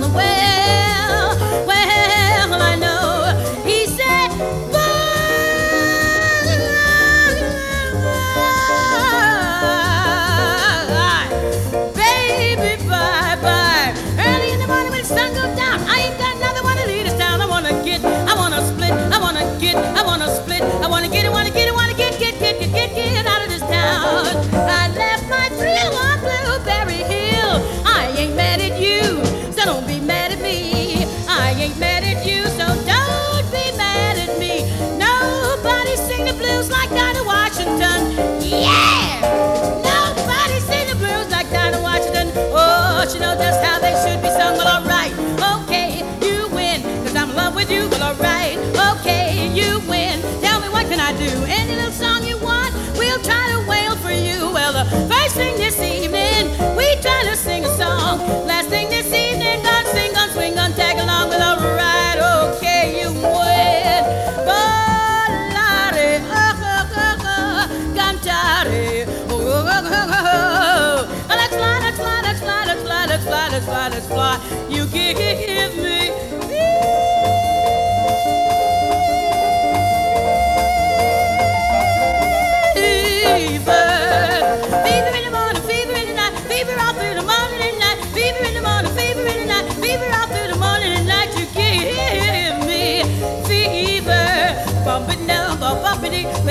Well, well, I know. He said, baby, bye bye. Early in the morning when the sun goes down, I ain't got another one to lead us down. I wanna get, I wanna split, I wanna get, I wanna split, I wanna get it, wanna get it, wanna get out of this town. I left my thrill on Blueberry Hill. I ain't mad at you, so don't be mad at me. I ain't mad at you, so don't be mad at me. Nobody sing the blues like Dinah Washington. Yeah! Nobody sing the blues like Dinah Washington. Oh, she knows just how they should be sung. Well, alright, okay, you win, cause I'm in love with you. Well, alright, okay, you win. Tell me what can I do? Any little song you want, we'll try to wail for you. Well, the first thing this evening, we try to sing a song. Last thing this evening, gonna sing, gonna swing, gonna tag along. Well, alright, okay, you win. Bolare, cantare, let's fly, let's fly, let's fly, let's fly, let's fly, let's fly, let's fly. You give me fever, fever in the morning, fever in the night, fever all through the morning and night, fever in the morning, fever in the night, fever all through the morning and night. You give me fever, bump it down, bump it down,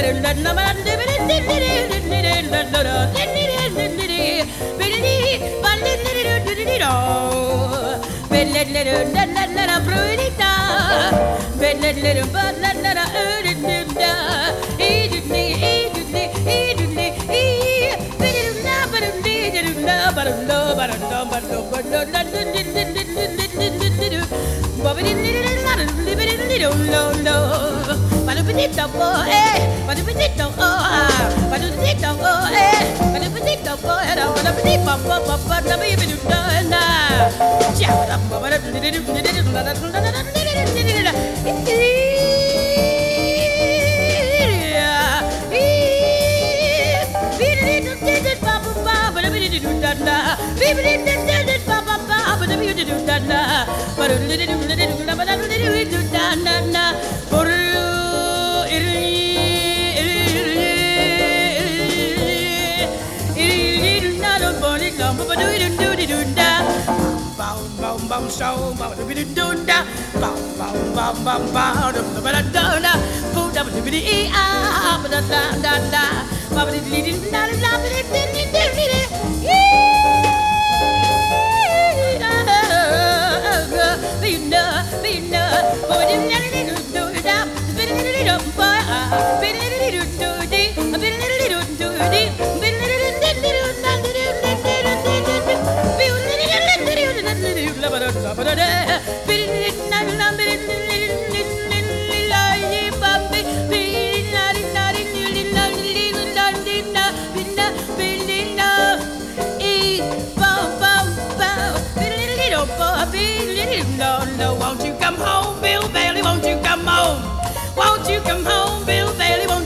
Won't you come home, Bill Bailey? Won't you come home? Won't you come home, Bill Bailey? Won't